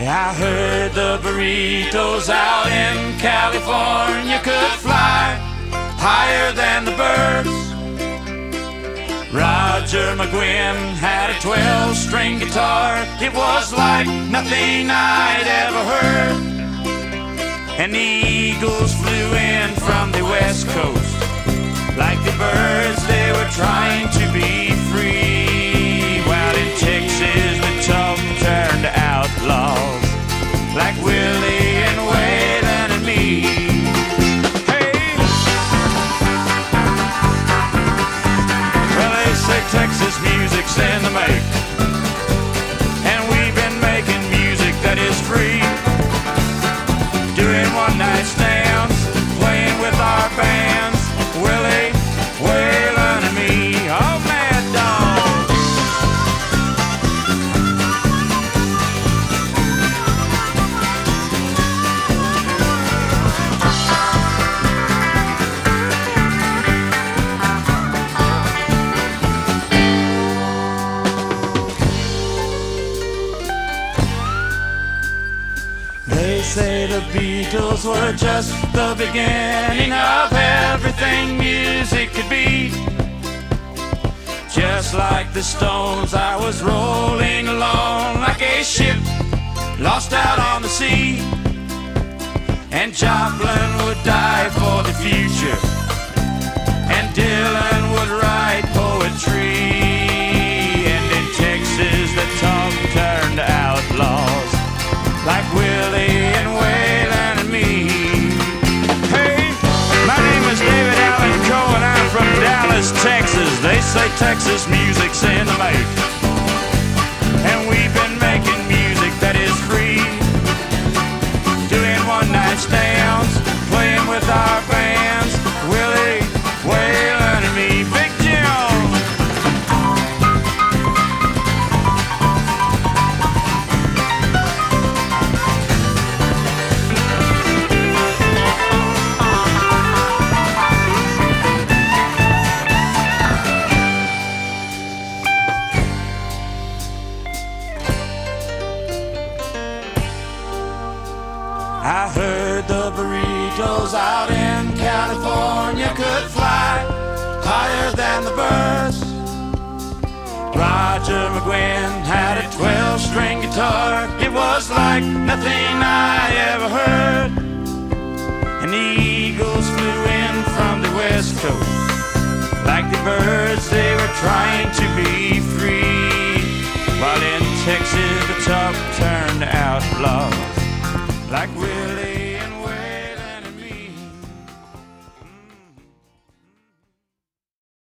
I heard the burritos out in California could fly higher than the birds. Roger McGuinn had a 12-string guitar. It was like nothing I'd ever heard. And the eagles flew in from the west coast. Like the birds, they were trying to be free. While in Texas, the tough turned outlaws. Like Willie and Waylon and me. Hey! Well, they say Texas music's in the make. And we've been making music that is free. Doing one-night stands, playing with our bands. Willie, Waylon and me, oh mad dog. They say the Beatles were just the beginning of everything music could be. Just like the Stones, I was rolling along like a ship lost out on the sea. And Joplin would die for the future, and Dylan would write poetry. And in Texas, the tough turned outlaws. Like Willie and Waylon and me. Hey, my name is David Allen Coe and I'm from Dallas, Texas. They say Texas music's in the make. And we've been making music that is free. Doing one-night stands, playing with our bands. Willie, Waylon and me. Big Jim. I heard the burritos out in California could fly higher than the birds. Roger McGuinn had a 12-string guitar. It was like nothing I ever heard. And the eagles flew in from the west coast. Like the birds, they were trying to be free. While in Texas, the tough turned outlaws. Like we're